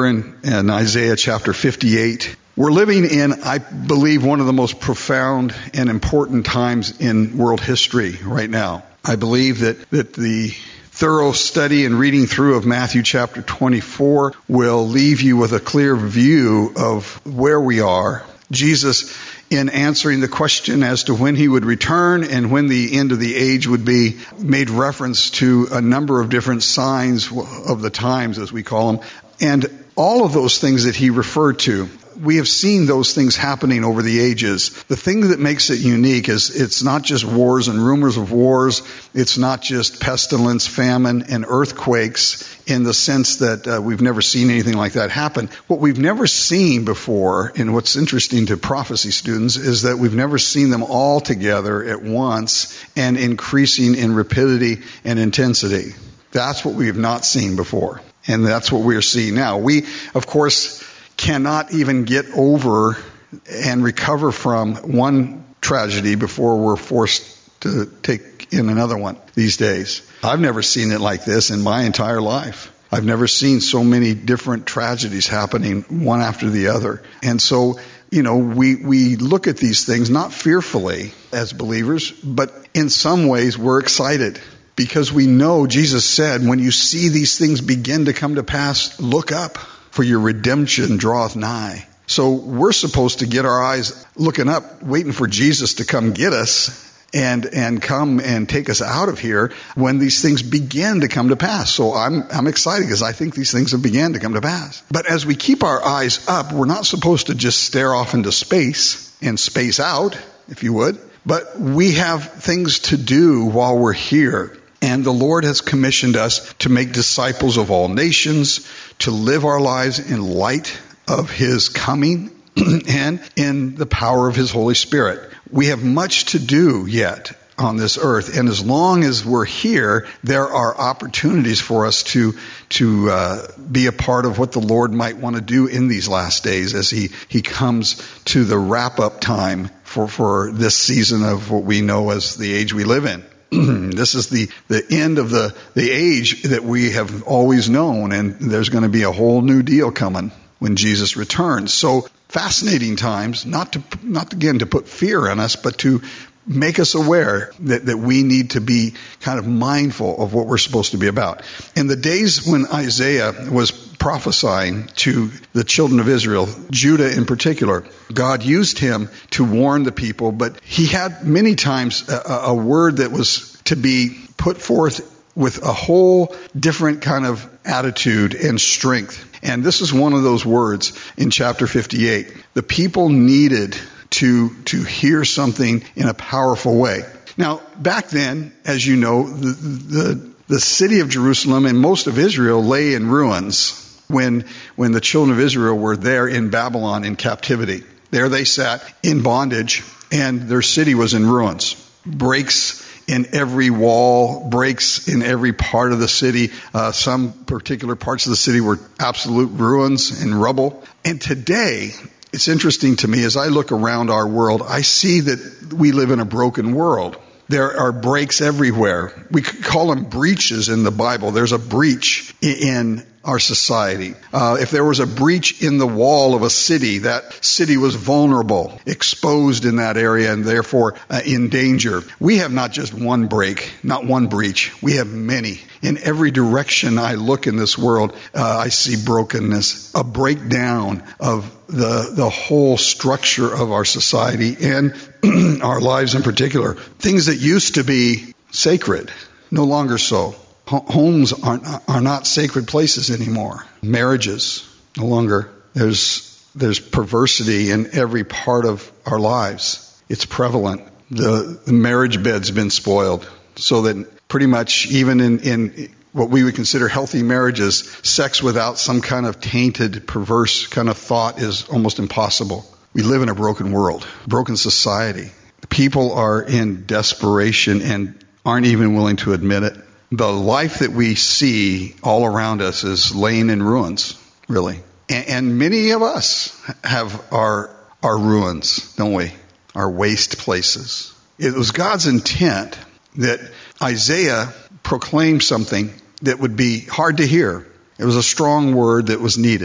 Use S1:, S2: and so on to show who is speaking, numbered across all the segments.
S1: in Isaiah chapter 58. We're living in, I believe, one of the most profound and important times in world history right now. I believe that the thorough study and reading through of Matthew chapter 24 will leave you with a clear view of where we are. Jesus, in answering the question as to when he would return and when the end of the age would be, made reference to a number of different signs of the times, as we call them. And all of those things that he referred to, we have seen those things happening over the ages. The thing that makes it unique is it's not just wars and rumors of wars. It's not just pestilence, famine, and earthquakes in the sense that we've never seen anything like that happen. What we've never seen before, and what's interesting to prophecy students, is that we've never seen them all together at once and increasing in rapidity and intensity. That's what we have not seen before. And that's what we're seeing now. We, of course, cannot even get over and recover from one tragedy before we're forced to take in another one these days. I've never seen it like this in my entire life. I've never seen so many different tragedies happening one after the other. And so, we look at these things not fearfully as believers, but in some ways we're excited. Because we know Jesus said, when you see these things begin to come to pass, look up, for your redemption draweth nigh. So we're supposed to get our eyes looking up, waiting for Jesus to come get us and come and take us out of here when these things begin to come to pass. So I'm excited because I think these things have begun to come to pass. But as we keep our eyes up, we're not supposed to just stare off into space and space out, if you would. But we have things to do while we're here. And the Lord has commissioned us to make disciples of all nations, to live our lives in light of His coming and in the power of His Holy Spirit. We have much to do yet on this earth. And as long as we're here, there are opportunities for us to be a part of what the Lord might want to do in these last days as He comes to the wrap-up time for this season of what we know as the age we live in. This is the end of the age that we have always known, and there's going to be a whole new deal coming when Jesus returns. So fascinating times, not again to put fear in us, but to make us aware that we need to be kind of mindful of what we're supposed to be about. In the days when Isaiah was prophesying to the children of Israel, Judah in particular, God used him to warn the people, but he had many times a word that was to be put forth with a whole different kind of attitude and strength. And this is one of those words in chapter 58. The people needed to hear something in a powerful way. Now, back then, as you know, the city of Jerusalem and most of Israel lay in ruins when the children of Israel were there in Babylon in captivity. There they sat in bondage, and their city was in ruins. Breaks in every wall, breaks in every part of the city. Some particular parts of the city were absolute ruins and rubble. And today, it's interesting to me as I look around our world, I see that we live in a broken world. There are breaks everywhere. We could call them breaches in the Bible. There's a breach in our society. If there was a breach in the wall of a city, that city was vulnerable, exposed in that area, and therefore in danger. We have not just one break, not one breach. We have many. In every direction I look in this world, I see brokenness, a breakdown of the whole structure of our society and our lives in particular. Things that used to be sacred, no longer so. Homes are not sacred places anymore. Marriages, no longer. There's perversity in every part of our lives. It's prevalent. The marriage bed's been spoiled, so that pretty much even in what we would consider healthy marriages, sex without some kind of tainted, perverse kind of thought is almost impossible. We live in a broken world, broken society. People are in desperation and aren't even willing to admit it. The life that we see all around us is laying in ruins, really. And many of us have our ruins, don't we? Our waste places. It was God's intent that Isaiah proclaimed something that would be hard to hear. It was a strong word that was needed.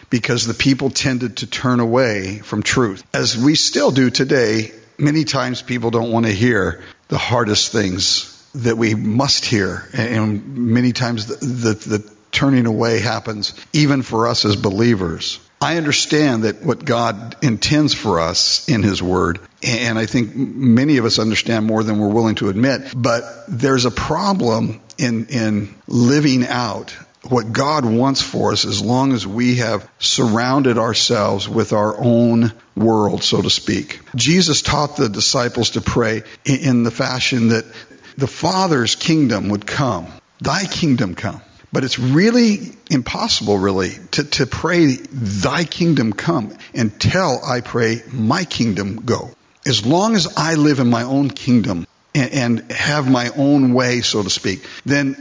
S1: because the people tended to turn away from truth. As we still do today, many times people don't want to hear the hardest things that we must hear. And many times the turning away happens even for us as believers. I understand that what God intends for us in His Word, and I think many of us understand more than we're willing to admit, but there's a problem in living out what God wants for us as long as we have surrounded ourselves with our own world, so to speak. Jesus taught the disciples to pray in the fashion that the Father's kingdom would come. Thy kingdom come. But it's really impossible, really, to pray, thy kingdom come, until I pray, my kingdom go. As long as I live in my own kingdom and have my own way, so to speak, then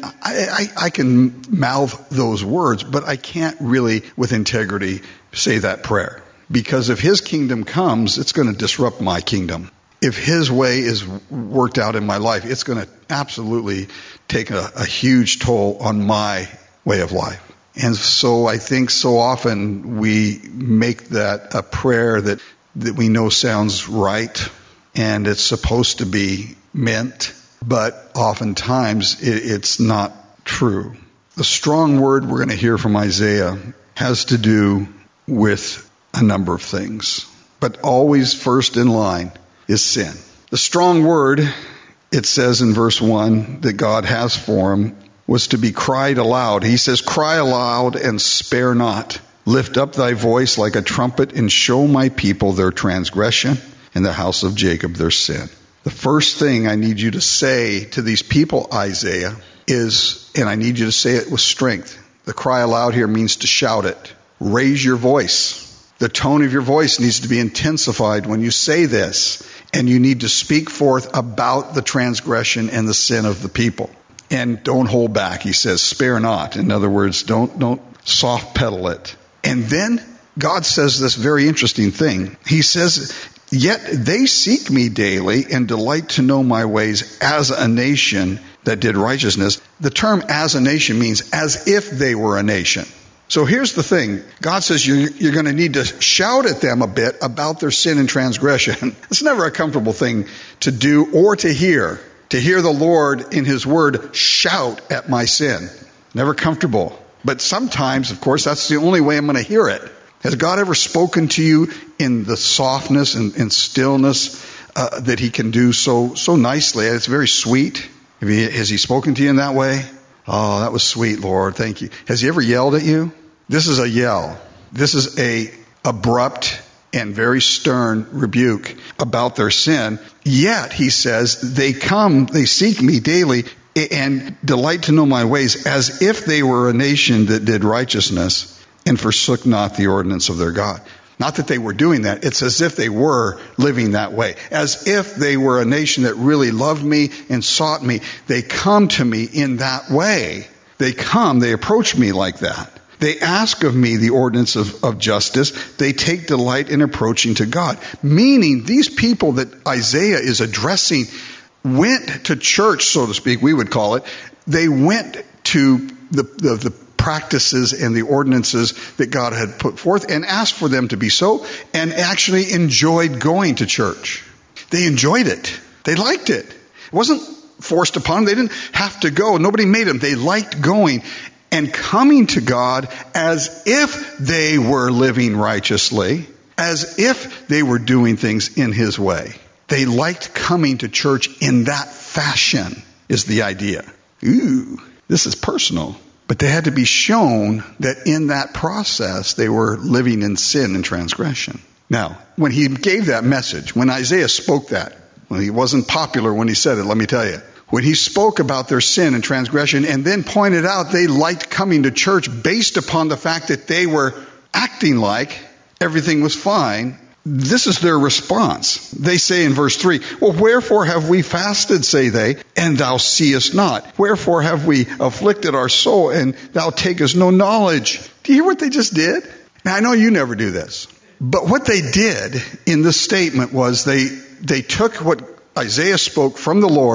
S1: I can mouth those words, but I can't really, with integrity, say that prayer. Because if His kingdom comes, it's going to disrupt my kingdom. If His way is worked out in my life, it's going to absolutely take a huge toll on my way of life. And so I think so often we make that a prayer that we know sounds right and it's supposed to be meant, but oftentimes it's not true. The strong word we're going to hear from Isaiah has to do with a number of things, but always first in line is sin. The strong word, it says in verse 1, that God has for him was to be cried aloud. He says, cry aloud and spare not. Lift up thy voice like a trumpet and show my people their transgression and the house of Jacob their sin. The first thing I need you to say to these people, Isaiah, is, and I need you to say it with strength. The cry aloud here means to shout it. Raise your voice. The tone of your voice needs to be intensified when you say this. And you need to speak forth about the transgression and the sin of the people. And don't hold back. He says, spare not. In other words, don't soft pedal it. And then God says this very interesting thing. He says, yet they seek me daily and delight to know my ways as a nation that did righteousness. The term as a nation means as if they were a nation. So here's the thing. God says you're going to need to shout at them a bit about their sin and transgression. It's never a comfortable thing to do or to hear. To hear the Lord in His Word shout at my sin. Never comfortable. But sometimes, of course, that's the only way I'm going to hear it. Has God ever spoken to you in the softness and stillness that He can do so nicely? It's very sweet. Has He spoken to you in that way? Oh, that was sweet, Lord. Thank you. Has He ever yelled at you? This is a yell. This is a abrupt and very stern rebuke about their sin. Yet, He says, they seek me daily and delight to know my ways as if they were a nation that did righteousness and forsook not the ordinance of their God. Not that they were doing that. It's as if they were living that way. As if they were a nation that really loved me and sought me. They come to me in that way. They approach me like that. They ask of me the ordinance of justice. They take delight in approaching to God. Meaning these people that Isaiah is addressing went to church, so to speak, we would call it. They went to the practices and the ordinances that God had put forth and asked for them to be so, and actually enjoyed going to church. They enjoyed it. They liked it. It wasn't forced upon them. They didn't have to go. Nobody made them. They liked going and coming to God as if they were living righteously, as if they were doing things in His way. They liked coming to church in that fashion, is the idea. Ooh, this is personal. But they had to be shown that in that process they were living in sin and transgression. Now, when he gave that message, when Isaiah spoke that, well, he wasn't popular when he said it, let me tell you. When he spoke about their sin and transgression and then pointed out they liked coming to church based upon the fact that they were acting like everything was fine, this is their response. They say in verse 3, well, wherefore have we fasted, say they, and thou seest not? Wherefore have we afflicted our soul, and thou takest no knowledge? Do you hear what they just did? Now, I know you never do this, but what they did in this statement was they took what Isaiah spoke from the Lord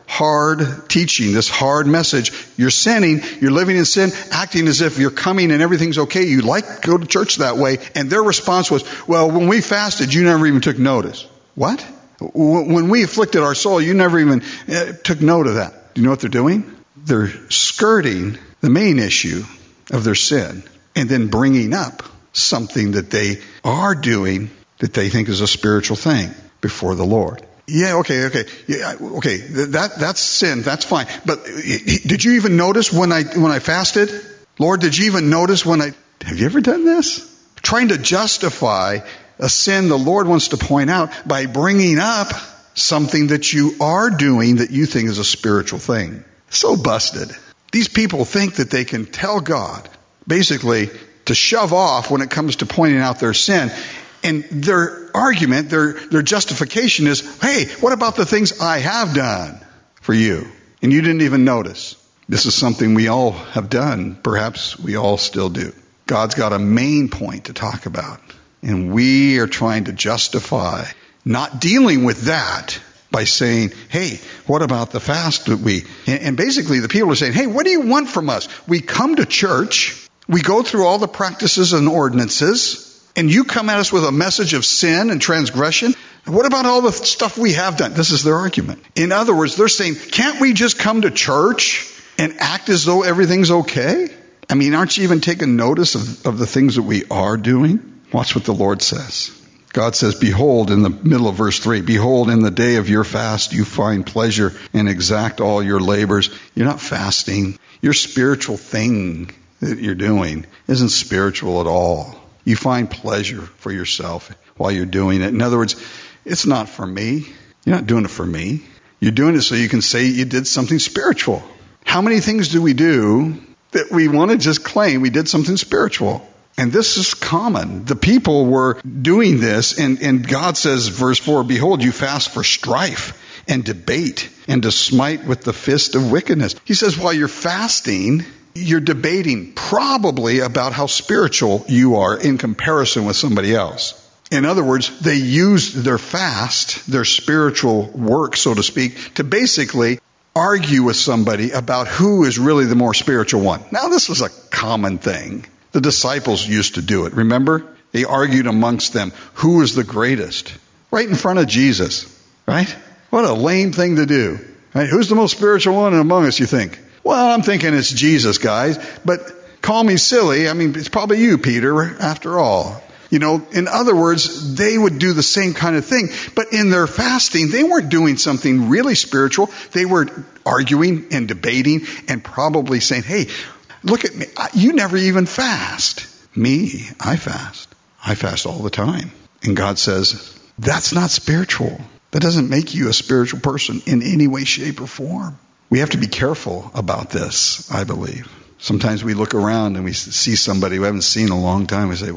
S1: hard teaching, this hard message. You're sinning, you're living in sin, acting as if you're coming and everything's okay. You like to go to church that way. And their response was, well, when we fasted, you never even took notice. What? When we afflicted our soul, you never even took note of that. Do you know what they're doing? They're skirting the main issue of their sin and then bringing up something that they are doing that they think is a spiritual thing before the Lord. Yeah, okay. Yeah, okay. That's sin. That's fine. But did you even notice when I fasted? Lord, did you even notice have you ever done this? Trying to justify a sin the Lord wants to point out by bringing up something that you are doing that you think is a spiritual thing. So busted. These people think that they can tell God, basically, to shove off when it comes to pointing out their sin. And their argument, their justification is, hey, what about the things I have done for you? And you didn't even notice. This is something we all have done. Perhaps we all still do. God's got a main point to talk about. And we are trying to justify not dealing with that by saying, hey, what about the fast that and basically the people are saying, hey, what do you want from us? We come to church, we go through all the practices and ordinances, and you come at us with a message of sin and transgression? What about all the stuff we have done? This is their argument. In other words, they're saying, can't we just come to church and act as though everything's okay? I mean, aren't you even taking notice of the things that we are doing? Watch what the Lord says. God says, behold, in the middle of verse 3, behold, in the day of your fast you find pleasure and exact all your labors. You're not fasting. Your spiritual thing that you're doing isn't spiritual at all. You find pleasure for yourself while you're doing it. In other words, it's not for me. You're not doing it for me. You're doing it so you can say you did something spiritual. How many things do we do that we want to just claim we did something spiritual? And this is common. The people were doing this, and God says, verse 4, behold, you fast for strife and debate and to smite with the fist of wickedness. He says, while you're fasting, you're debating probably about how spiritual you are in comparison with somebody else. In other words, they used their fast, their spiritual work, so to speak, to basically argue with somebody about who is really the more spiritual one. Now, this was a common thing. The disciples used to do it. Remember? They argued amongst them who was the greatest. Right in front of Jesus. Right? What a lame thing to do. Right? Who's the most spiritual one among us, you think? Well, I'm thinking it's Jesus, guys. But call me silly. I mean, it's probably you, Peter, after all. You know, in other words, they would do the same kind of thing. But in their fasting, they weren't doing something really spiritual. They were arguing and debating and probably saying, hey, look at me. You never even fast. Me, I fast. I fast all the time. And God says, that's not spiritual. That doesn't make you a spiritual person in any way, shape, or form. We have to be careful about this, I believe. Sometimes we look around and we see somebody we haven't seen in a long time. We say,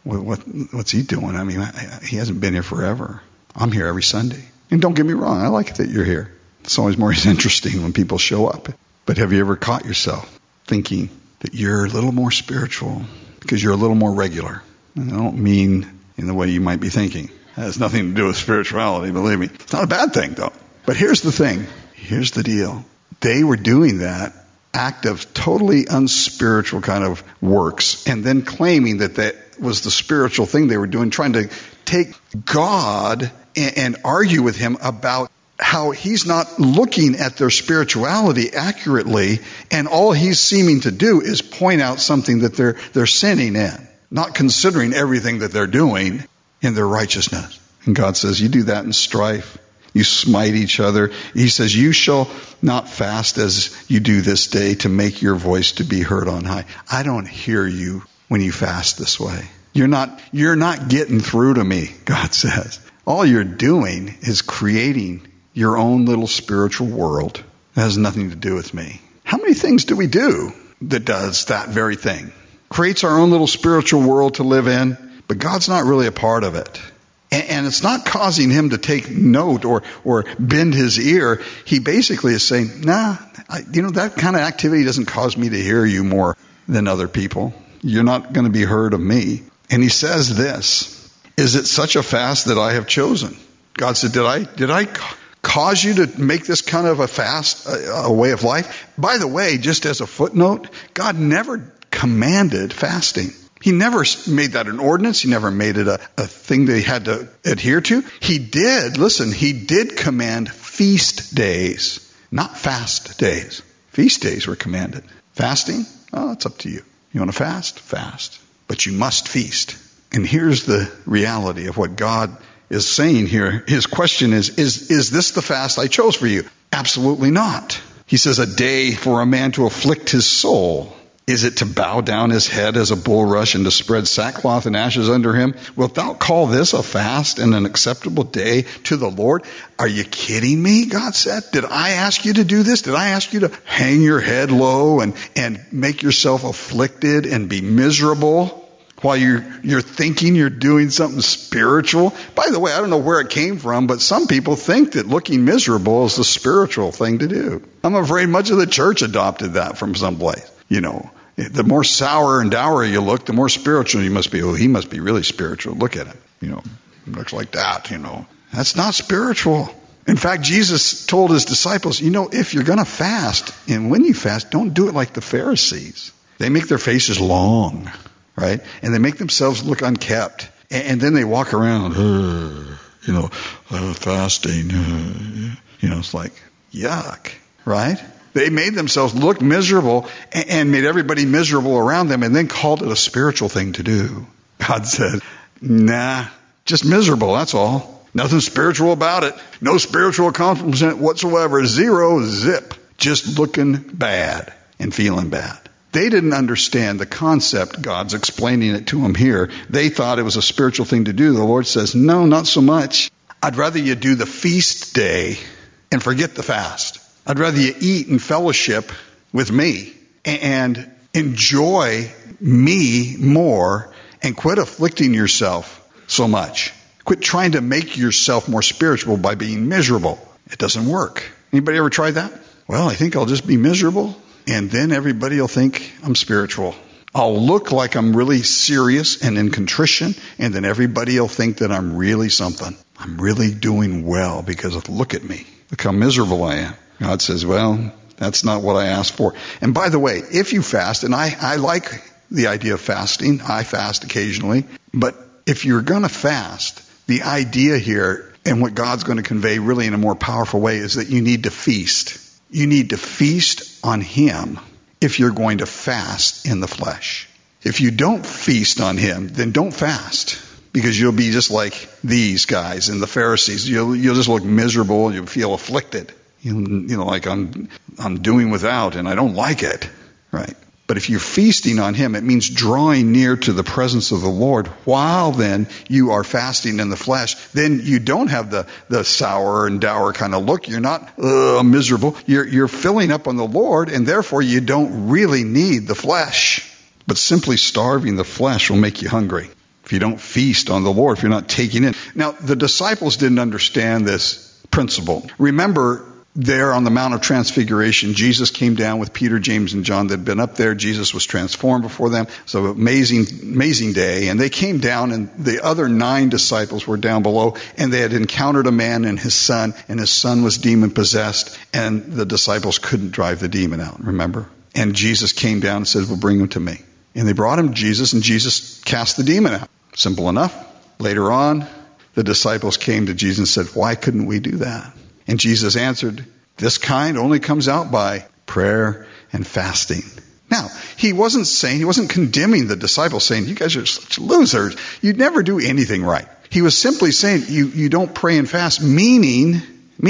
S1: what's he doing? I mean, he hasn't been here forever. I'm here every Sunday. And don't get me wrong, I like that you're here. It's always more interesting when people show up. But have you ever caught yourself thinking that you're a little more spiritual because you're a little more regular? And I don't mean in the way you might be thinking. It has nothing to do with spirituality, believe me. It's not a bad thing, though. But here's the thing. Here's the deal. They were doing that act of totally unspiritual kind of works and then claiming that that was the spiritual thing they were doing, trying to take God and argue with him about how he's not looking at their spirituality accurately, and all he's seeming to do is point out something that they're sinning in, not considering everything that they're doing in their righteousness. And God says, you do that in strife. You smite each other. He says, you shall not fast as you do this day to make your voice to be heard on high. I don't hear you when you fast this way. You're not getting through to me, God says. All you're doing is creating your own little spiritual world. It has nothing to do with me. How many things do we do that does that very thing? Creates our own little spiritual world to live in, but God's not really a part of it. And it's not causing him to take note or bend his ear. He basically is saying, that kind of activity doesn't cause me to hear you more than other people. You're not going to be heard of me. And he says this, is it such a fast that I have chosen? God said, did I cause you to make this kind of a fast, a way of life? By the way, just as a footnote, God never commanded fasting. He never made that an ordinance. He never made it a thing that he had to adhere to. He did command feast days, not fast days. Feast days were commanded. Fasting? Oh, it's up to you. You want to fast? Fast. But you must feast. And here's the reality of what God is saying here. His question is this the fast I chose for you? Absolutely not. He says, a day for a man to afflict his soul. Is it to bow down his head as a bulrush and to spread sackcloth and ashes under him? Wilt thou call this a fast and an acceptable day to the Lord? Are you kidding me? God said. Did I ask you to do this? Did I ask you to hang your head low and make yourself afflicted and be miserable while you're thinking you're doing something spiritual? By the way, I don't know where it came from, but some people think that looking miserable is the spiritual thing to do. I'm afraid much of the church adopted that from someplace. The more sour and dour you look, the more spiritual you must be. Oh, he must be really spiritual. Look at him. Looks like that, That's not spiritual. In fact, Jesus told his disciples, if you're going to fast, and when you fast, don't do it like the Pharisees. They make their faces long, right? And they make themselves look unkept. And then they walk around, fasting. It's like, yuck, right? They made themselves look miserable and made everybody miserable around them and then called it a spiritual thing to do. God said, nah, just miserable, that's all. Nothing spiritual about it. No spiritual accomplishment whatsoever. Zero, zip. Just looking bad and feeling bad. They didn't understand the concept. God's explaining it to them here. They thought it was a spiritual thing to do. The Lord says, no, not so much. I'd rather you do the feast day and forget the fast. I'd rather you eat and fellowship with me and enjoy me more and quit afflicting yourself so much. Quit trying to make yourself more spiritual by being miserable. It doesn't work. Anybody ever tried that? Well, I think I'll just be miserable and then everybody will think I'm spiritual. I'll look like I'm really serious and in contrition, and then everybody will think that I'm really something. I'm really doing well because look at me. Look how miserable I am. God says, well, that's not what I asked for. And by the way, if you fast, and I like the idea of fasting, I fast occasionally, but if you're going to fast, the idea here and what God's going to convey really in a more powerful way is that you need to feast. You need to feast on Him if you're going to fast in the flesh. If you don't feast on Him, then don't fast. Because you'll be just like these guys and the Pharisees. You'll just look miserable. You'll feel afflicted. Like I'm doing without and I don't like it. Right? But if you're feasting on Him, it means drawing near to the presence of the Lord while then you are fasting in the flesh. Then you don't have the sour and dour kind of look. You're not miserable. You're filling up on the Lord, and therefore you don't really need the flesh. But simply starving the flesh will make you hungry. If you don't feast on the Lord, if you're not taking in. Now, the disciples didn't understand this principle. Remember, there on the Mount of Transfiguration, Jesus came down with Peter, James, and John. They'd been up there. Jesus was transformed before them. So amazing day. And they came down, and the other 9 disciples were down below, and they had encountered a man and his son was demon-possessed, and the disciples couldn't drive the demon out, remember? And Jesus came down and said, well, bring him to me. And they brought him to Jesus, and Jesus cast the demon out. Simple enough. Later on, the disciples came to Jesus and said, why couldn't we do that? And Jesus answered, this kind only comes out by prayer and fasting. Now, he wasn't condemning the disciples, saying, you guys are such losers. You'd never do anything right. He was simply saying, you don't pray and fast, meaning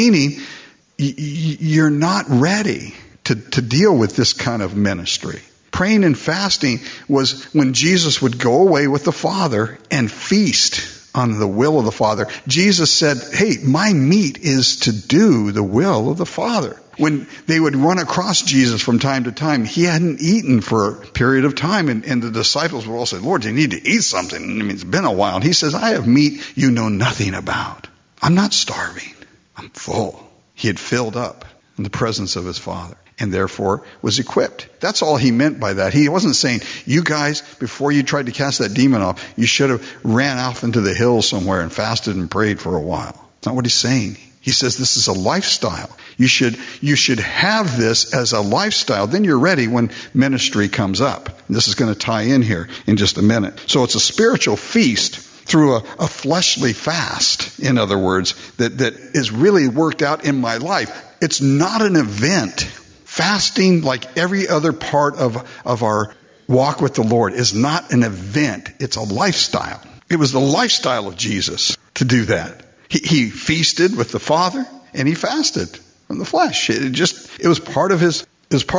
S1: you're not ready to deal with this kind of ministry. Praying and fasting was when Jesus would go away with the Father and feast on the will of the Father. Jesus said, hey, my meat is to do the will of the Father. When they would run across Jesus from time to time, he hadn't eaten for a period of time, and the disciples would all say, Lord, you need to eat something. I mean, it's been a while. And he says, I have meat you know nothing about. I'm not starving. I'm full. He had filled up in the presence of his Father, and therefore was equipped. That's all he meant by that. He wasn't saying, you guys, before you tried to cast that demon off, you should have ran off into the hills somewhere and fasted and prayed for a while. That's not what he's saying. He says this is a lifestyle. You should have this as a lifestyle. Then you're ready when ministry comes up. And this is going to tie in here in just a minute. So it's a spiritual feast through a fleshly fast, in other words, that is really worked out in my life. It's not an event. Fasting, like every other part of our walk with the Lord, is not an event. It's a lifestyle. It was the lifestyle of Jesus to do that. He feasted with the Father and he fasted from the flesh. It was part of his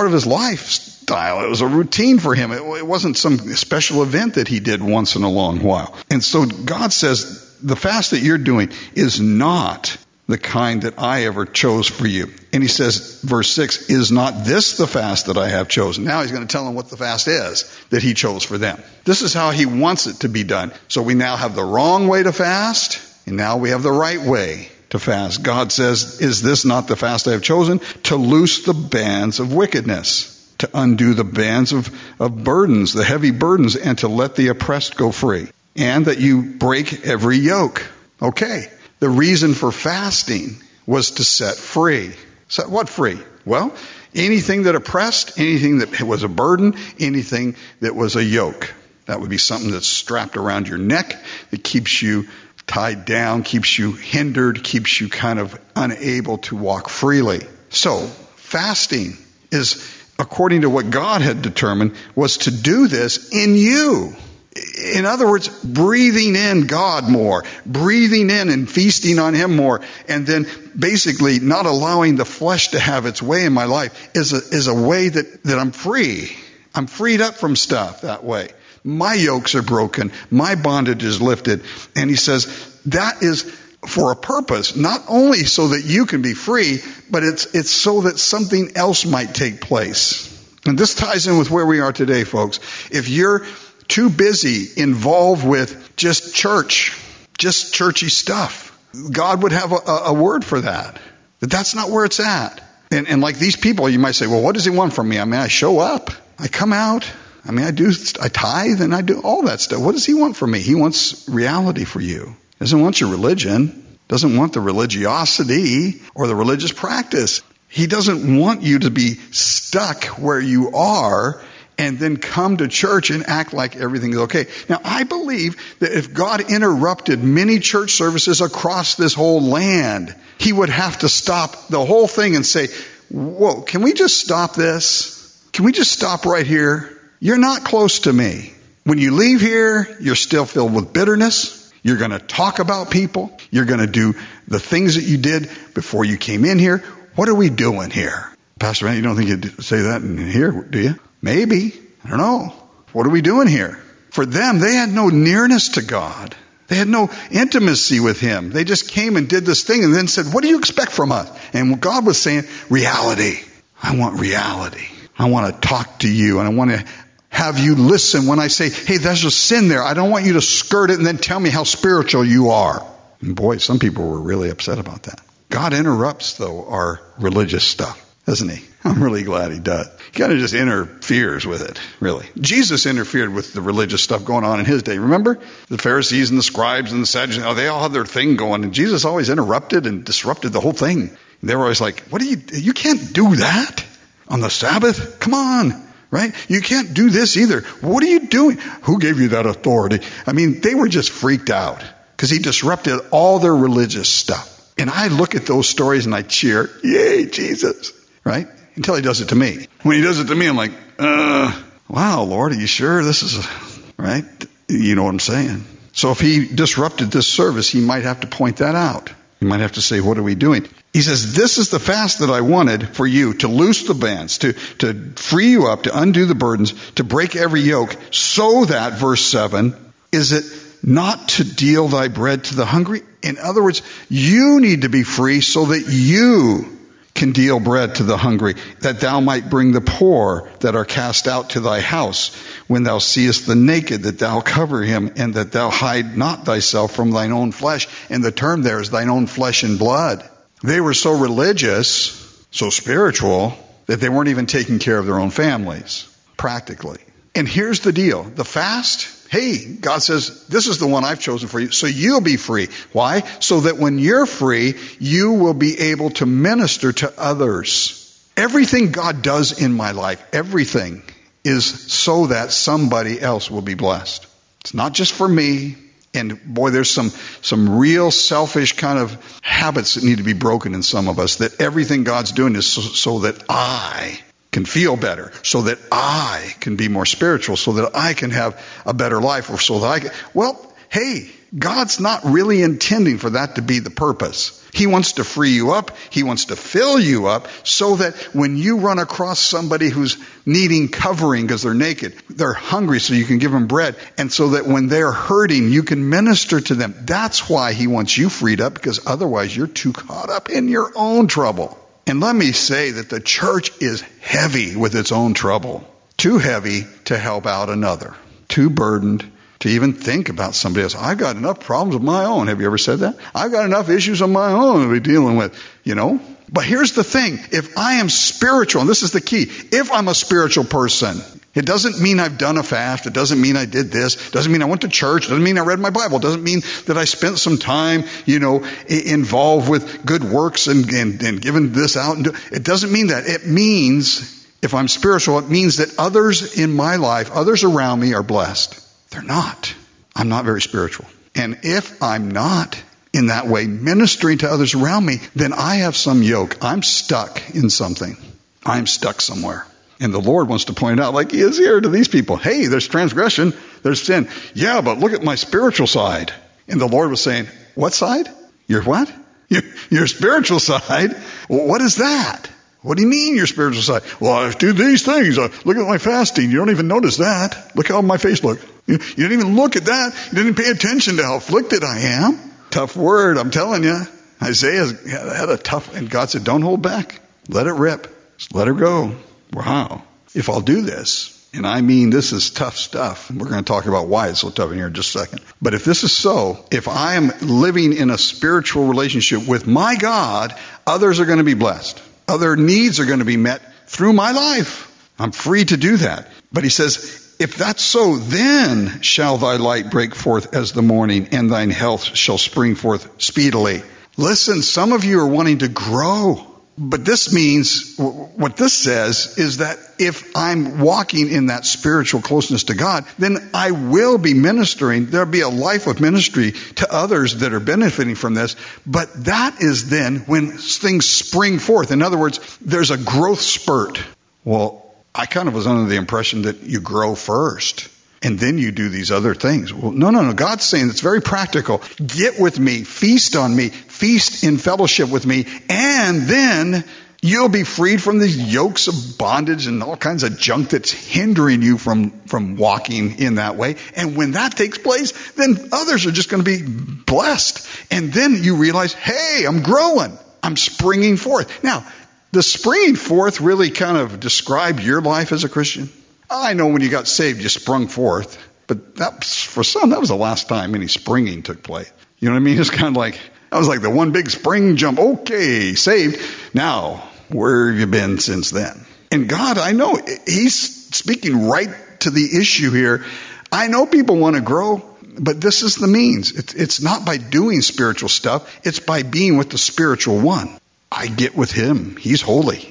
S1: lifestyle. It was a routine for him. It wasn't some special event that he did once in a long while. And so God says the fast that you're doing is not the kind that I ever chose for you. And he says, verse 6, is not this the fast that I have chosen? Now he's going to tell them what the fast is that he chose for them. This is how he wants it to be done. So we now have the wrong way to fast, and now we have the right way to fast. God says, is this not the fast I have chosen? To loose the bands of wickedness, to undo the bands of burdens, the heavy burdens, and to let the oppressed go free, and that you break every yoke. Okay. The reason for fasting was to set free. Set what free? Well, anything that oppressed, anything that was a burden, anything that was a yoke. That would be something that's strapped around your neck, that keeps you tied down, keeps you hindered, keeps you kind of unable to walk freely. So, fasting is, according to what God had determined, was to do this in you. In other words, breathing in God more, breathing in and feasting on Him more, and then basically not allowing the flesh to have its way in my life is a way that I'm free. I'm freed up from stuff that way. My yokes are broken. My bondage is lifted. And he says that is for a purpose, not only so that you can be free, but it's so that something else might take place. And this ties in with where we are today, folks. If you're too busy involved with just churchy stuff, God would have a word for that. But that's not where it's at. And like these people, you might say, well, what does He want from me? I mean, I show up, I come out, I tithe, and I do all that stuff. What does He want from me? He wants reality for you. He doesn't want your religion, doesn't want the religiosity or the religious practice. He doesn't want you to be stuck where you are and then come to church and act like everything is okay. Now, I believe that if God interrupted many church services across this whole land, He would have to stop the whole thing and say, whoa, can we just stop this? Can we just stop right here? You're not close to me. When you leave here, you're still filled with bitterness. You're going to talk about people. You're going to do the things that you did before you came in here. What are we doing here? Pastor Randy, you don't think you'd say that in here, do you? Maybe. I don't know. What are we doing here? For them, they had no nearness to God. They had no intimacy with Him. They just came and did this thing and then said, what do you expect from us? And God was saying, reality. I want reality. I want to talk to you, and I want to have you listen when I say, hey, there's a sin there. I don't want you to skirt it and then tell me how spiritual you are. And boy, some people were really upset about that. God interrupts, though, our religious stuff, doesn't He? I'm really glad He does. He kind of just interferes with it, really. Jesus interfered with the religious stuff going on in His day. Remember? The Pharisees and the scribes and the Sadducees, they all had their thing going, and Jesus always interrupted and disrupted the whole thing. They were always like, you can't do that on the Sabbath? Come on, right? You can't do this either. What are you doing? Who gave you that authority? I mean, they were just freaked out because He disrupted all their religious stuff. And I look at those stories and I cheer, yay, Jesus, right? Until He does it to me. When He does it to me, I'm like, wow, Lord, are you sure this is, right? You know what I'm saying? So if He disrupted this service, He might have to point that out. He might have to say, what are we doing? He says, this is the fast that I wanted for you, to loose the bands, to free you up, to undo the burdens, to break every yoke, so that, verse 7, is it not to deal thy bread to the hungry? In other words, you need to be free so that you can deal bread to the hungry, that thou might bring the poor that are cast out to thy house. When thou seest the naked, that thou cover him, and that thou hide not thyself from thine own flesh. And the term there is thine own flesh and blood. They were so religious, so spiritual, that they weren't even taking care of their own families, practically. And here's the deal. The fast, hey, God says, this is the one I've chosen for you, so you'll be free. Why? So that when you're free, you will be able to minister to others. Everything God does in my life, everything is so that somebody else will be blessed. It's not just for me. And boy, there's some real selfish kind of habits that need to be broken in some of us, that everything God's doing is so that I can feel better, so that I can be more spiritual, so that I can have a better life, or so that I can, well, hey, God's not really intending for that to be the purpose. He wants to free you up. He wants to fill you up so that when you run across somebody who's needing covering because they're naked, they're hungry so you can give them bread, and so that when they're hurting, you can minister to them. That's why he wants you freed up, because otherwise you're too caught up in your own trouble. And let me say that the church is heavy with its own trouble. Too heavy to help out another. Too burdened to even think about somebody else. I've got enough problems of my own. Have you ever said that? I've got enough issues of my own to be dealing with, But here's the thing. If I am spiritual, and this is the key, if I'm a spiritual person, it doesn't mean I've done a fast. It doesn't mean I did this. It doesn't mean I went to church. It doesn't mean I read my Bible. It doesn't mean that I spent some time, involved with good works and giving this out. It doesn't mean that. It means, if I'm spiritual, it means that others in my life, others around me are blessed. They're not. I'm not very spiritual. And if I'm not in that way ministering to others around me, then I have some yoke. I'm stuck in something. I'm stuck somewhere. And the Lord wants to point out, like he is here to these people, hey, there's transgression, there's sin. Yeah, but look at my spiritual side. And the Lord was saying, what side? Your what? Your spiritual side? Well, what is that? What do you mean your spiritual side? Well, I do these things. Look at my fasting. You don't even notice that. Look how my face looks. You didn't even look at that. You didn't pay attention to how afflicted I am. Tough word, I'm telling you. Isaiah had a tough, and God said, don't hold back. Let it rip. Just let her go. Wow. If I'll do this, and I mean this is tough stuff. We're going to talk about why it's so tough in here in just a second. But if this is so, if I am living in a spiritual relationship with my God, others are going to be blessed. Other needs are going to be met through my life. I'm free to do that. But he says, if that's so, then shall thy light break forth as the morning, and thine health shall spring forth speedily. Listen, some of you are wanting to grow. But this means, what this says is that if I'm walking in that spiritual closeness to God, then I will be ministering. There'll be a life of ministry to others that are benefiting from this. But that is then when things spring forth. In other words, there's a growth spurt. Well, I kind of was under the impression that you grow first and then you do these other things. Well, no. God's saying it's very practical. Get with me, feast on me, feast in fellowship with me, and then you'll be freed from these yokes of bondage and all kinds of junk that's hindering you from walking in that way. And when that takes place, then others are just going to be blessed. And then you realize, hey, I'm growing. I'm springing forth. Now, does springing forth really kind of describe your life as a Christian? I know when you got saved, you sprung forth. But for some, that was the last time any springing took place. You know what I mean? It's kind of like, that was like the one big spring jump. Okay, saved. Now, where have you been since then? And God, I know, he's speaking right to the issue here. I know people want to grow, but this is the means. It's not by doing spiritual stuff. It's by being with the spiritual one. I get with him. He's holy.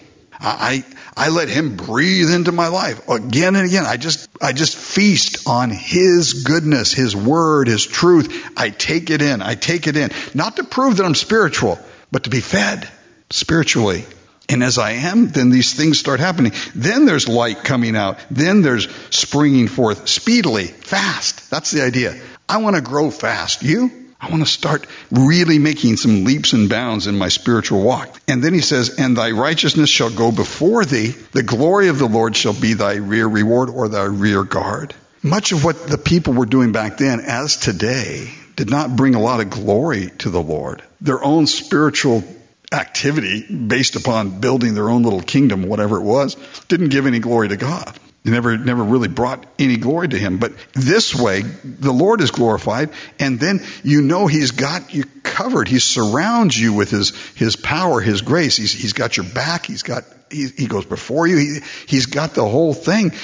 S1: I let him breathe into my life again and again. I just feast on his goodness, his word, his truth. I take it in. Not to prove that I'm spiritual, but to be fed spiritually. And as I am, then these things start happening. Then there's light coming out. Then there's springing forth speedily, fast. That's the idea. I want to grow fast. You? I want to start really making some leaps and bounds in my spiritual walk. And then he says, and thy righteousness shall go before thee. The glory of the Lord shall be thy rear reward, or thy rear guard. Much of what the people were doing back then, as today, did not bring a lot of glory to the Lord. Their own spiritual activity, based upon building their own little kingdom, whatever it was, didn't give any glory to God. It never really brought any glory to him. But this way, the Lord is glorified, and then he's got you covered. He surrounds you with his power, his grace. He's got your back. He goes before you. He's got the whole thing.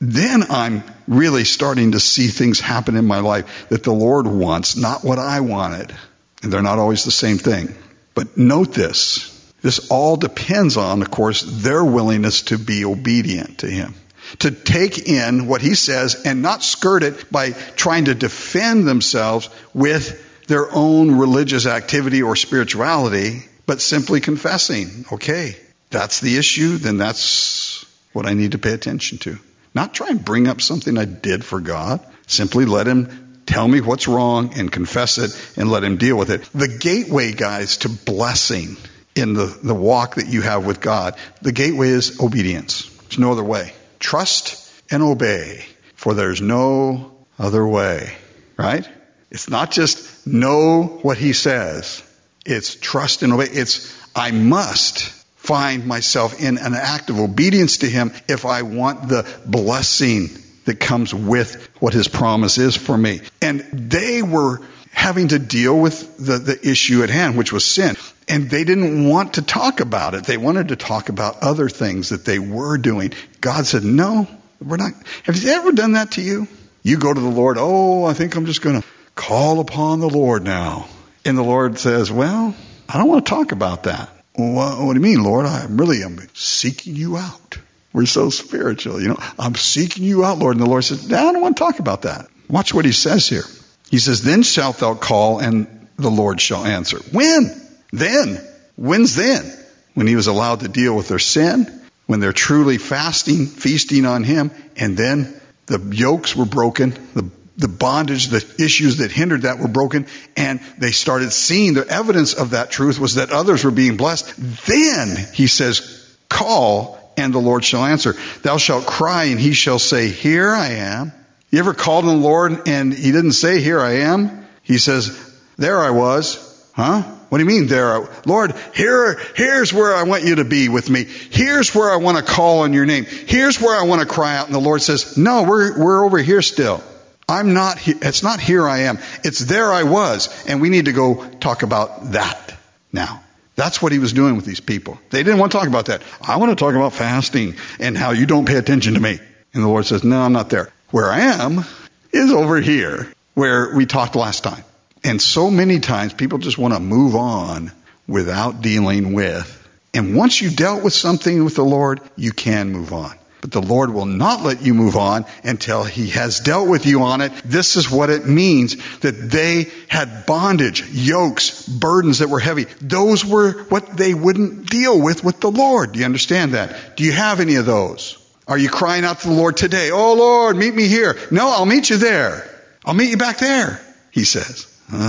S1: then I'm really starting to see things happen in my life that the Lord wants, not what I wanted. And they're not always the same thing. But note this. This all depends on, of course, their willingness to be obedient to Him. To take in what He says and not skirt it by trying to defend themselves with their own religious activity or spirituality, but simply confessing, okay, that's the issue, then that's what I need to pay attention to. Not try and bring up something I did for God. Simply let Him tell me what's wrong and confess it and let Him deal with it. The gateway, guys, to blessing in the walk that you have with God, the gateway is obedience. There's no other way. Trust and obey, for there's no other way. Right? It's not just know what He says. It's trust and obey. It's I must find myself in an act of obedience to Him if I want the blessing that comes with what His promise is for me. And they were having to deal with the issue at hand, which was sin. And they didn't want to talk about it. They wanted to talk about other things that they were doing. God said, no, we're not. Have you ever done that to you? You go to the Lord, I think I'm just going to call upon the Lord now. And the Lord says, well, I don't want to talk about that. What do you mean, Lord? I'm seeking you out. We're so spiritual, I'm seeking you out, Lord. And the Lord says, no, I don't want to talk about that. Watch what He says here. He says, then shalt thou call, and the Lord shall answer. When? Then. When's then? When He was allowed to deal with their sin, when they're truly fasting, feasting on Him, and then the yokes were broken, the bondage, the issues that hindered that were broken, and they started seeing the evidence of that truth was that others were being blessed. Then He says, call, and the Lord shall answer. Thou shalt cry, and He shall say, here I am. You ever called on the Lord and He didn't say, here I am? He says, there I was. Huh? What do you mean there? Lord, here's where I want you to be with me. Here's where I want to call on your name. Here's where I want to cry out. And the Lord says, no, we're over here still. I'm not here. It's not here I am. It's there I was. And we need to go talk about that now. That's what He was doing with these people. They didn't want to talk about that. I want to talk about fasting and how you don't pay attention to me. And the Lord says, no, I'm not there. Where I am is over here where we talked last time. And so many times people just want to move on without dealing with. And once you dealt with something with the Lord, you can move on. But the Lord will not let you move on until He has dealt with you on it. This is what it means that they had bondage, yokes, burdens that were heavy. Those were what they wouldn't deal with the Lord. Do you understand that? Do you have any of those? Are you crying out to the Lord today? Oh, Lord, meet me here. No, I'll meet you there. I'll meet you back there, He says.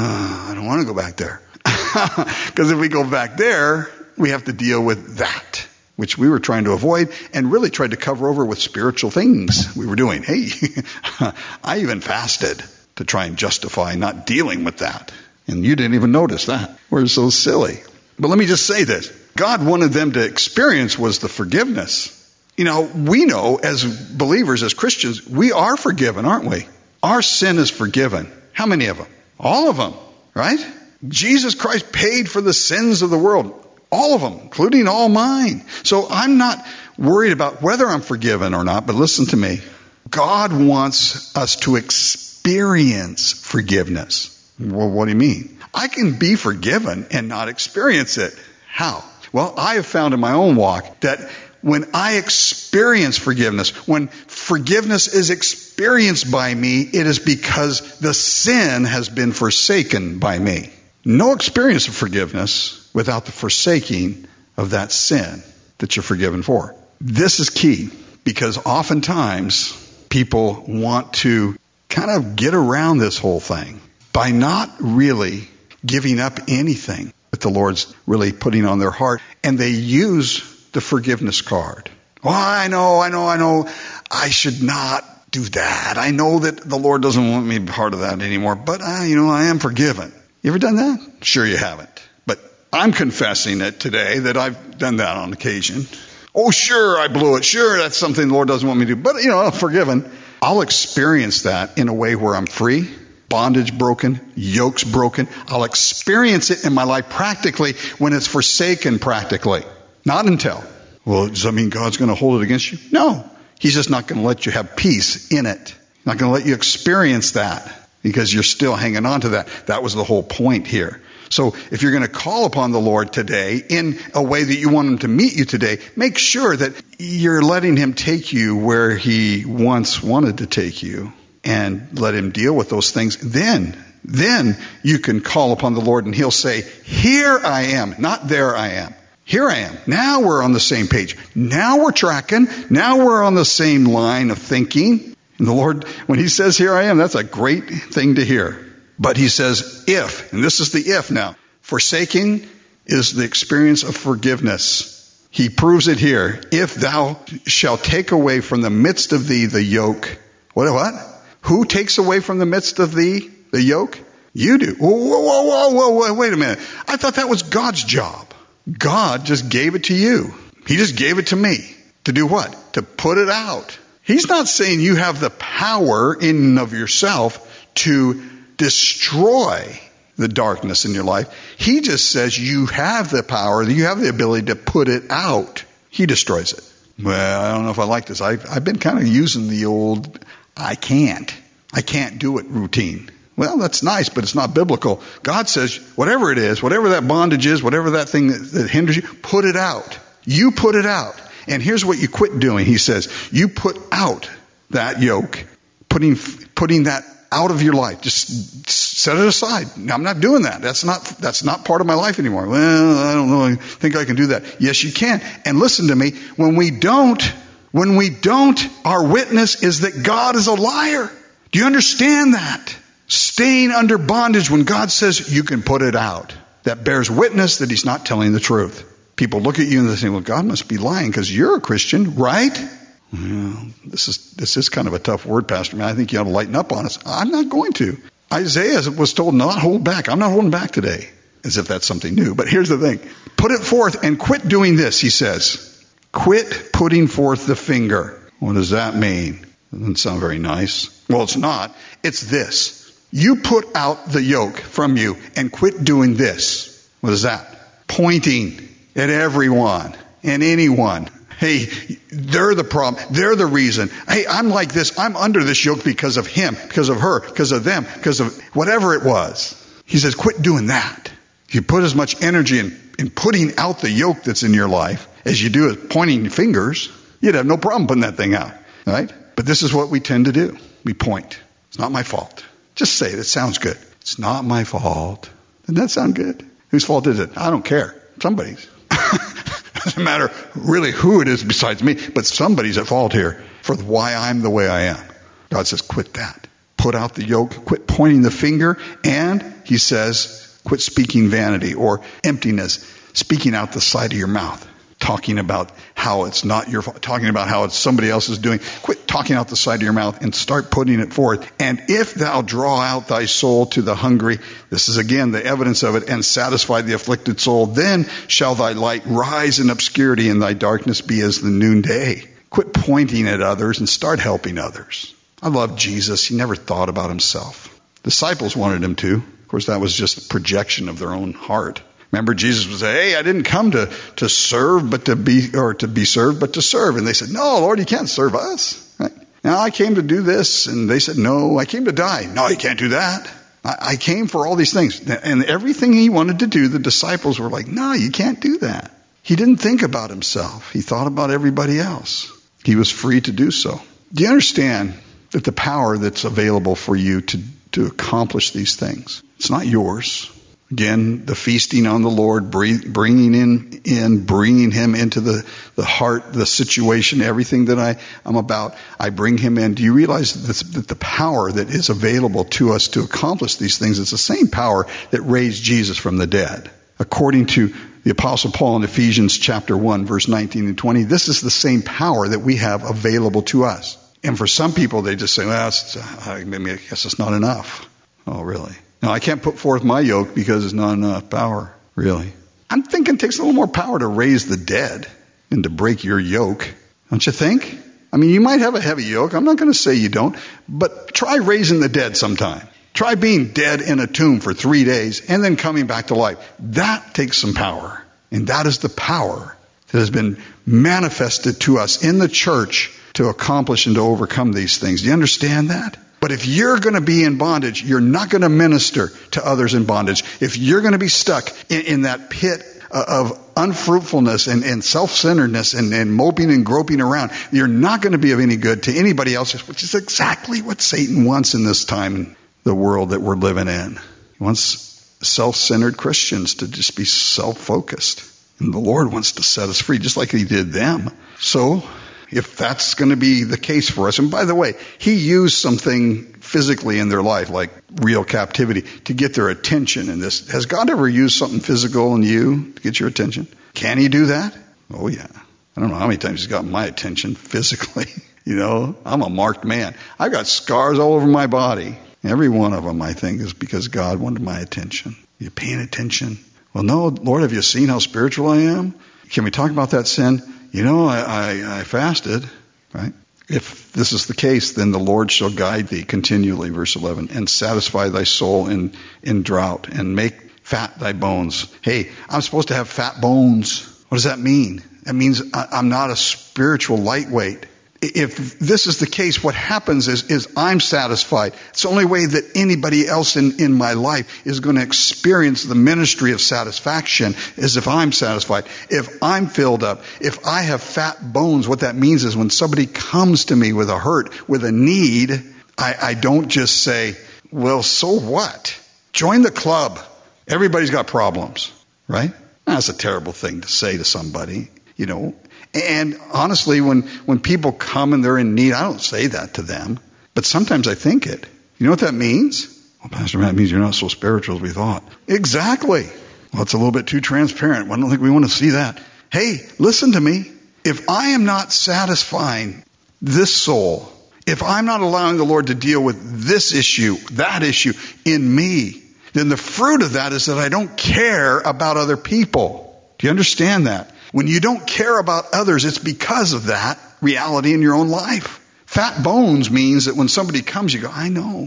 S1: I don't want to go back there. Because if we go back there, we have to deal with that, which we were trying to avoid and really tried to cover over with spiritual things we were doing. Hey, I even fasted to try and justify not dealing with that. And you didn't even notice that. We're so silly. But let me just say this. God wanted them to experience was the forgiveness. We know as believers, as Christians, we are forgiven, aren't we? Our sin is forgiven. How many of them? All of them, right? Jesus Christ paid for the sins of the world. All of them, including all mine. So I'm not worried about whether I'm forgiven or not, but listen to me. God wants us to experience forgiveness. Well, what do you mean? I can be forgiven and not experience it. How? Well, I have found in my own walk that when I experience forgiveness, when forgiveness is experienced by me, it is because the sin has been forsaken by me. No experience of forgiveness without the forsaking of that sin that you're forgiven for. This is key because oftentimes people want to kind of get around this whole thing by not really giving up anything that the Lord's really putting on their heart, and they use the forgiveness card. Oh, I know. I should not do that. I know that the Lord doesn't want me part of that anymore, but I am forgiven. You ever done that? Sure you haven't. But I'm confessing it today that I've done that on occasion. Oh, sure, I blew it. Sure, that's something the Lord doesn't want me to do. But, I'm forgiven. I'll experience that in a way where I'm free, bondage broken, yokes broken. I'll experience it in my life practically when it's forsaken practically. Not until. Well, does that mean God's going to hold it against you? No. He's just not going to let you have peace in it. Not going to let you experience that because you're still hanging on to that. That was the whole point here. So if you're going to call upon the Lord today in a way that you want Him to meet you today, make sure that you're letting Him take you where He once wanted to take you and let Him deal with those things. Then you can call upon the Lord and He'll say, here I am, not there I am. Here I am. Now we're on the same page. Now we're tracking. Now we're on the same line of thinking. And the Lord, when He says, here I am, that's a great thing to hear. But He says, if, and this is the if now, forsaking is the experience of forgiveness. He proves it here. If thou shalt take away from the midst of thee the yoke. What? Who takes away from the midst of thee the yoke? You do. Whoa, wait a minute. I thought that was God's job. God just gave it to you. He just gave it to me. To do what? To put it out. He's not saying you have the power in and of yourself to destroy the darkness in your life. He just says you have the power, you have the ability to put it out. He destroys it. Well, I don't know if I like this. I've been kind of using the old I can't do it routine. Well, that's nice, but it's not biblical. God says, whatever it is, whatever that bondage is, whatever that thing that hinders you, put it out. You put it out. And here's what you quit doing. He says, you put out that yoke, putting that out of your life. Just set it aside. I'm not doing that. That's not part of my life anymore. Well, I don't know. I think I can do that. Yes, you can. And listen to me. When we don't, our witness is that God is a liar. Do you understand that? Staying under bondage when God says you can put it out. That bears witness that He's not telling the truth. People look at you and they say, well, God must be lying because you're a Christian, right? Well, this is kind of a tough word, Pastor. Man, I think you ought to lighten up on us. I'm not going to. Isaiah was told not hold back. I'm not holding back today, as if that's something new. But here's the thing. Put it forth and quit doing this, he says. Quit putting forth the finger. What does that mean? Doesn't sound very nice. Well, it's not. It's this. You put out the yoke from you and quit doing this. What is that? Pointing at everyone and anyone. Hey, they're the problem. They're the reason. Hey, I'm like this. I'm under this yoke because of him, because of her, because of them, because of whatever it was. He says, quit doing that. If you put as much energy in putting out the yoke that's in your life as you do as pointing fingers, you'd have no problem putting that thing out, right? But this is what we tend to do. We point. It's not my fault. Just say it. It sounds good. It's not my fault. Doesn't that sound good? Whose fault is it? I don't care. Somebody's. Doesn't matter really who it is besides me, but somebody's at fault here for why I'm the way I am. God says, quit that. Put out the yoke. Quit pointing the finger. And he says, quit speaking vanity or emptiness. Speaking out the side of your mouth. Talking about how it's not your fault. Talking about how it's somebody else's doing. Quit talking out the side of your mouth and start putting it forth. And if thou draw out thy soul to the hungry, this is again the evidence of it, and satisfy the afflicted soul, then shall thy light rise in obscurity and thy darkness be as the noonday. Quit pointing at others and start helping others. I love Jesus. He never thought about himself. Disciples wanted him to. Of course, that was just a projection of their own heart. Remember, Jesus would say, hey, I didn't come to serve, but to be served, but to serve. And they said, no, Lord, you can't serve us. Right? Now, I came to do this. And they said, no, I came to die. No, you can't do that. I came for all these things. And everything he wanted to do, the disciples were like, no, you can't do that. He didn't think about himself. He thought about everybody else. He was free to do so. Do you understand that the power that's available for you to accomplish these things, it's not yours? Again, the feasting on the Lord, bringing him into the heart, the situation, everything that I'm about, I bring him in. Do you realize that the power that is available to us to accomplish these things is the same power that raised Jesus from the dead? According to the Apostle Paul in Ephesians chapter 1, verse 19 and 20, this is the same power that we have available to us. And for some people, they just say, well, I guess it's not enough. Oh, really? No, I can't put forth my yoke because it's not enough power. Really? I'm thinking it takes a little more power to raise the dead and to break your yoke. Don't you think? I mean, you might have a heavy yoke. I'm not going to say you don't. But try raising the dead sometime. Try being dead in a tomb for 3 days and then coming back to life. That takes some power. And that is the power that has been manifested to us in the church to accomplish and to overcome these things. Do you understand that? But if you're going to be in bondage, you're not going to minister to others in bondage. If you're going to be stuck in that pit of unfruitfulness and self-centeredness and moping and groping around, you're not going to be of any good to anybody else, which is exactly what Satan wants in this time in the world that we're living in. He wants self-centered Christians to just be self-focused. And the Lord wants to set us free, just like he did them. So, if that's going to be the case for us, and by the way, he used something physically in their life, like real captivity, to get their attention in this. Has God ever used something physical in you to get your attention? Can he do that? Oh, yeah. I don't know how many times he's got my attention physically. I'm a marked man. I've got scars all over my body. Every one of them, I think, is because God wanted my attention. You paying attention? Well, no, Lord, have you seen how spiritual I am? Can we talk about that sin? I fasted, right? If this is the case, then the Lord shall guide thee continually, verse 11, and satisfy thy soul in drought, and make fat thy bones. Hey, I'm supposed to have fat bones. What does that mean? That means I'm not a spiritual lightweight. If this is the case, what happens is I'm satisfied. It's the only way that anybody else in my life is going to experience the ministry of satisfaction is if I'm satisfied. If I'm filled up, if I have fat bones, what that means is when somebody comes to me with a hurt, with a need, I don't just say, well, so what? Join the club. Everybody's got problems, right? That's a terrible thing to say to somebody, And honestly, when people come and they're in need, I don't say that to them. But sometimes I think it. You know what that means? Well, Pastor Matt, it means you're not so spiritual as we thought. Exactly. Well, it's a little bit too transparent. I don't think we want to see that. Hey, listen to me. If I am not satisfying this soul, if I'm not allowing the Lord to deal with this issue, that issue in me, then the fruit of that is that I don't care about other people. Do you understand that? When you don't care about others, it's because of that reality in your own life. Fat bones means that when somebody comes, you go, I know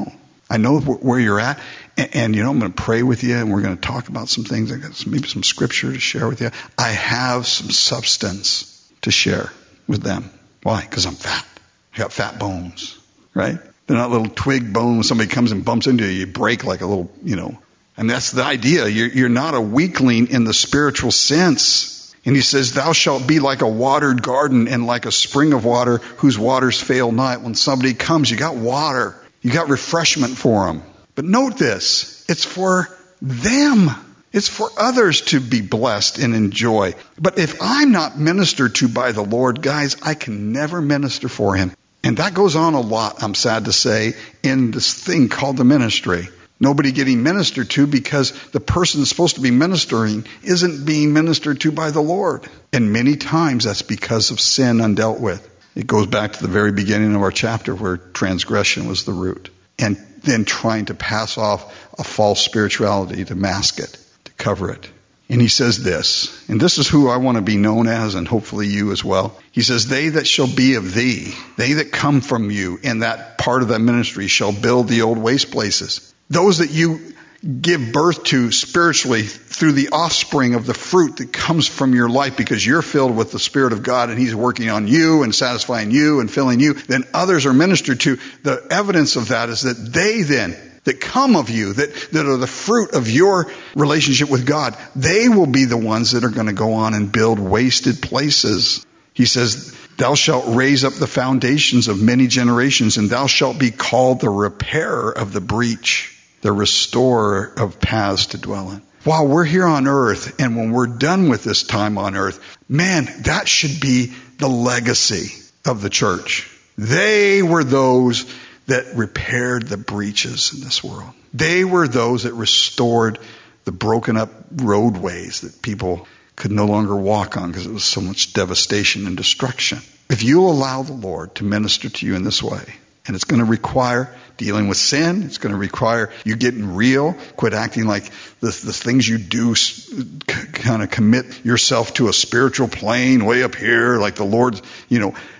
S1: where you're at. And I'm going to pray with you, and we're going to talk about some things. I got maybe some scripture to share with you. I have some substance to share with them. Why? Because I'm fat. I got fat bones, right? They're not little twig bones. When somebody comes and bumps into you, you break like a little, And that's the idea. You're not a weakling in the spiritual sense. And he says, thou shalt be like a watered garden and like a spring of water whose waters fail not. When somebody comes, you got water. You got refreshment for them. But note this. It's for them. It's for others to be blessed and enjoy. But if I'm not ministered to by the Lord, guys, I can never minister for him. And that goes on a lot, I'm sad to say, in this thing called the ministry. Nobody getting ministered to because the person supposed to be ministering isn't being ministered to by the Lord. And many times that's because of sin undealt with. It goes back to the very beginning of our chapter where transgression was the root. And then trying to pass off a false spirituality to mask it, to cover it. And he says this, and this is who I want to be known as, and hopefully you as well. He says, they that shall be of thee, they that come from you in that part of that ministry shall build the old waste places. Those that you give birth to spiritually through the offspring of the fruit that comes from your life because you're filled with the Spirit of God and he's working on you and satisfying you and filling you, then others are ministered to. The evidence of that is that they then, that come of you, that are the fruit of your relationship with God, they will be the ones that are going to go on and build wasted places. He says, thou shalt raise up the foundations of many generations, and thou shalt be called the repairer of the breach, the restorer of paths to dwell in. While we're here on earth, and when we're done with this time on earth, man, that should be the legacy of the church. They were those that repaired the breaches in this world. They were those that restored the broken up roadways that people could no longer walk on because it was so much devastation and destruction. If you allow the Lord to minister to you in this way, and it's going to require dealing with sin, it's going to require you getting real, quit acting like the things you do kind of commit yourself to a spiritual plane way up here, like the Lord's,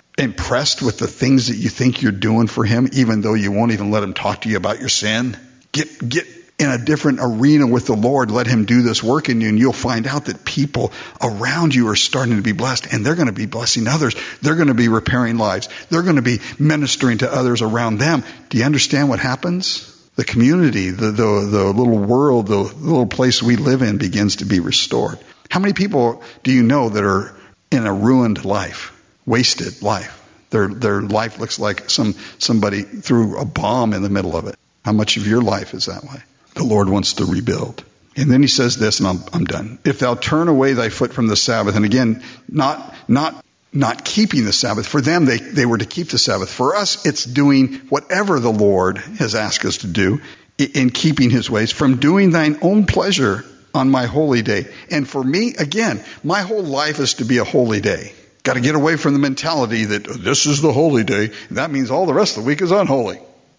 S1: impressed with the things that you think you're doing for him, even though you won't even let him talk to you about your sin. Get in a different arena with the Lord. Let him do this work in you, and you'll find out that people around you are starting to be blessed, and they're going to be blessing others. They're going to be repairing lives. They're going to be ministering to others around them. Do you understand what happens? The community, the little world, the little place we live in begins to be restored. How many people do you know that are in a ruined life, wasted life? Their life looks like somebody threw a bomb in the middle of it. How much of your life is that way? The Lord wants to rebuild. And then he says this, and I'm done. If thou turn away thy foot from the Sabbath, and again, not keeping the Sabbath. For them, they were to keep the Sabbath. For us, it's doing whatever the Lord has asked us to do in keeping his ways, from doing thine own pleasure on my holy day. And for me, again, my whole life is to be a holy day. Got to get away from the mentality that this is the holy day. That means all the rest of the week is unholy.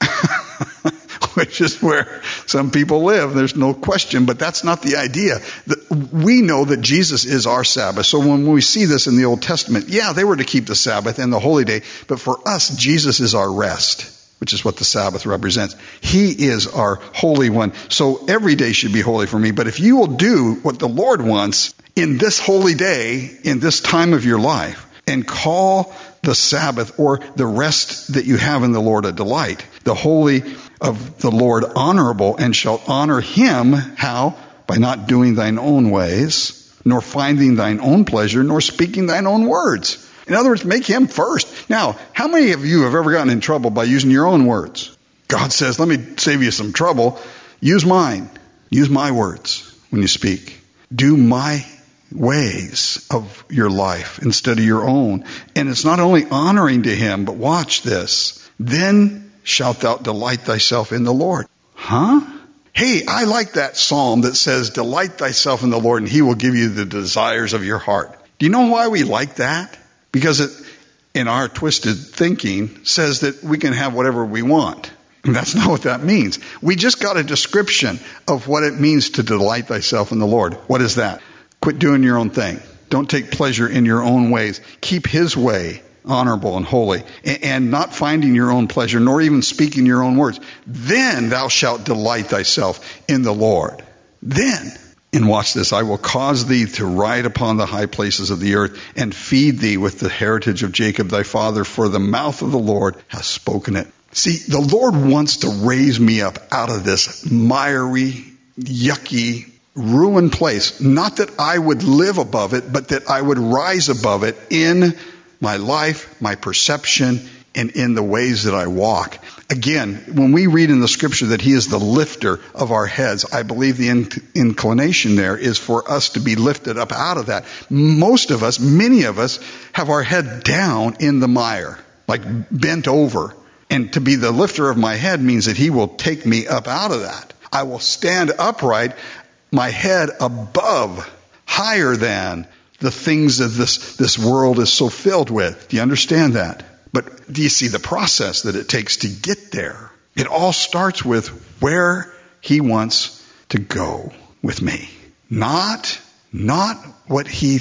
S1: Which is where some people live. There's no question, but that's not the idea. We know that Jesus is our Sabbath. So when we see this in the Old Testament, yeah, they were to keep the Sabbath and the holy day, but for us, Jesus is our rest, which is what the Sabbath represents. He is our Holy One. So every day should be holy for me. But if you will do what the Lord wants in this holy day, in this time of your life, and call the Sabbath or the rest that you have in the Lord a delight, the holy of the Lord honorable, and shalt honor him, how? By not doing thine own ways, nor finding thine own pleasure, nor speaking thine own words. In other words, make him first. Now, how many of you have ever gotten in trouble by using your own words? God says, let me save you some trouble. Use mine. Use my words when you speak. Do my ways of your life instead of your own. And it's not only honoring to him, but watch this. Then shalt thou delight thyself in the Lord. Huh? Hey, I like that psalm that says, delight thyself in the Lord and he will give you the desires of your heart. Do you know why we like that? Because it, in our twisted thinking, says that we can have whatever we want. And that's not what that means. We just got a description of what it means to delight thyself in the Lord. What is that? Quit doing your own thing. Don't take pleasure in your own ways. Keep his way honorable and holy, and not finding your own pleasure, nor even speaking your own words. Then thou shalt delight thyself in the Lord. Then, and watch this, I will cause thee to ride upon the high places of the earth, and feed thee with the heritage of Jacob thy father, for the mouth of the Lord hath spoken it. See, the Lord wants to raise me up out of this miry, yucky, ruined place. Not that I would live above it, but that I would rise above it in my life, my perception, and in the ways that I walk. Again, when we read in the scripture that he is the lifter of our heads, I believe the inclination there is for us to be lifted up out of that. Most of us, many of us, have our head down in the mire, like bent over. And to be the lifter of my head means that he will take me up out of that. I will stand upright, my head above, higher than the things that this world is so filled with. Do you understand that? But do you see the process that it takes to get there? It all starts with where he wants to go with me. Not what he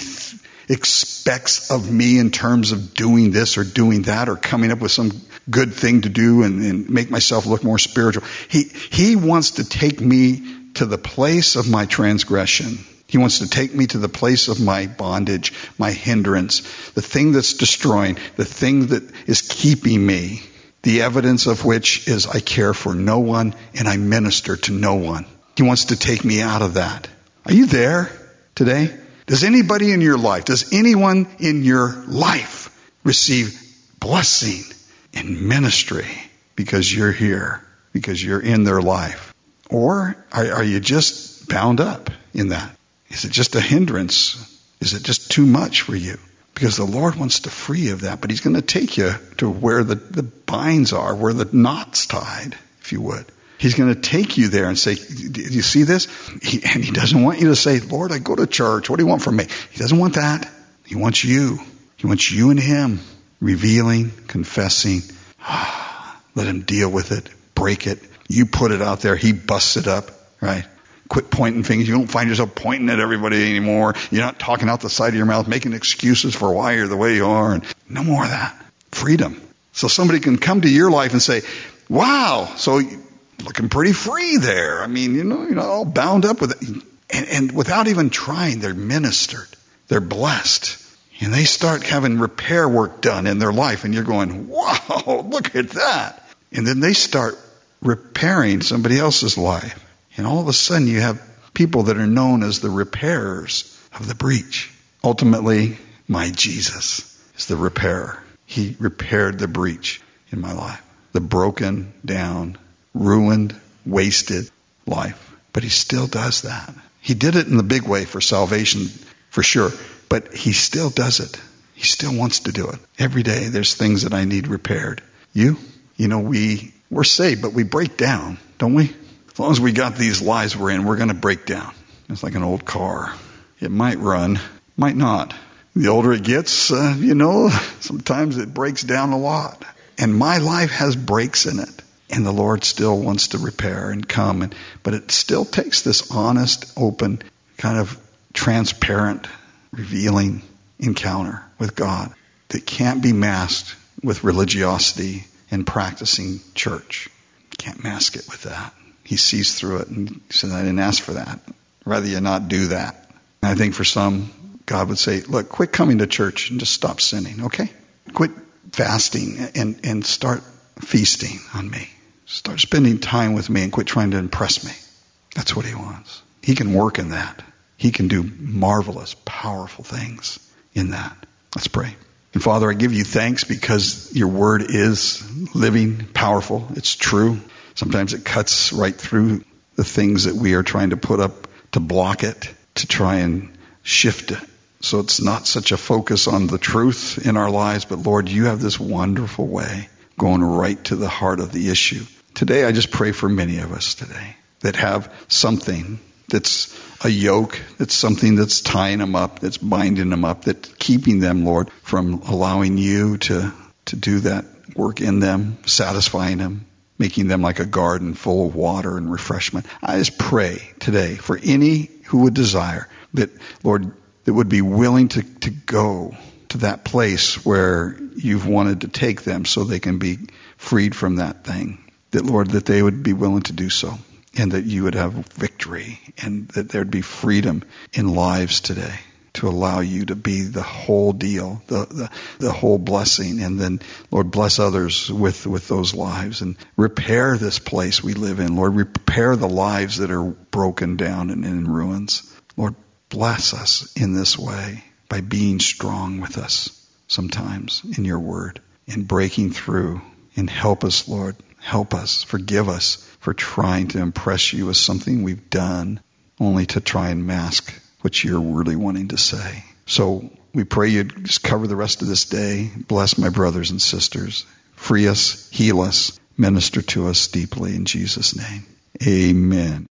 S1: expects of me in terms of doing this or doing that or coming up with some good thing to do and make myself look more spiritual. He wants to take me to the place of my transgression. He wants to take me to the place of my bondage, my hindrance, the thing that's destroying, the thing that is keeping me, the evidence of which is I care for no one and I minister to no one. He wants to take me out of that. Are you there today? Does anybody in your life, does anyone in your life receive blessing in ministry because you're here, because you're in their life? Or are you just bound up in that? Is it just a hindrance? Is it just too much for you? Because the Lord wants to free you of that, but he's going to take you to where the binds are, where the knot's tied, if you would. He's going to take you there and say, do you see this? And he doesn't want you to say, Lord, I go to church. What do you want from me? He doesn't want that. He wants you. He wants you and him revealing, confessing. Let him deal with it, break it. You put it out there. He busts it up, right? Quit pointing fingers. You don't find yourself pointing at everybody anymore. You're not talking out the side of your mouth, making excuses for why you're the way you are. And no more of that. Freedom. So somebody can come to your life and say, wow, so looking pretty free there. I mean, all bound up with it. And without even trying, they're ministered. They're blessed. And they start having repair work done in their life. And you're going, wow, look at that. And then they start repairing somebody else's life. And all of a sudden you have people that are known as the repairers of the breach. Ultimately, my Jesus is the repairer. He repaired the breach in my life. The broken down, ruined, wasted life. But he still does that. He did it in the big way for salvation, for sure. But he still does it. He still wants to do it. Every day there's things that I need repaired. We're saved, but we break down, don't we? As long as we got these lives we're in, we're going to break down. It's like an old car. It might run, might not. The older it gets, sometimes it breaks down a lot. And my life has breaks in it. And the Lord still wants to repair and come. But it still takes this honest, open, kind of transparent, revealing encounter with God that can't be masked with religiosity and practicing church. Can't mask it with that. He sees through it and he says, I didn't ask for that. Rather you not do that. And I think for some, God would say, look, quit coming to church and just stop sinning, okay? Quit fasting and start feasting on me. Start spending time with me and quit trying to impress me. That's what he wants. He can work in that. He can do marvelous, powerful things in that. Let's pray. And Father, I give you thanks because your word is living, powerful. It's true. Sometimes it cuts right through the things that we are trying to put up to block it, to try and shift it. So it's not such a focus on the truth in our lives, but Lord, you have this wonderful way going right to the heart of the issue. Today, I just pray for many of us today that have something that's a yoke, that's something that's tying them up, that's binding them up, that's keeping them, Lord, from allowing you to do that work in them, satisfying them, making them like a garden full of water and refreshment. I just pray today for any who would desire that, Lord, that would be willing to go to that place where you've wanted to take them so they can be freed from that thing. That, Lord, that they would be willing to do so and that you would have victory and that there'd be freedom in lives today to allow you to be the whole deal, the whole blessing. And then, Lord, bless others with those lives and repair this place we live in. Lord, repair the lives that are broken down and in ruins. Lord, bless us in this way by being strong with us sometimes in your word and breaking through. And help us, Lord. Help us. Forgive us for trying to impress you with something we've done only to try and mask what you're really wanting to say. So we pray you'd just cover the rest of this day. Bless my brothers and sisters. Free us, heal us, minister to us deeply in Jesus' name. Amen.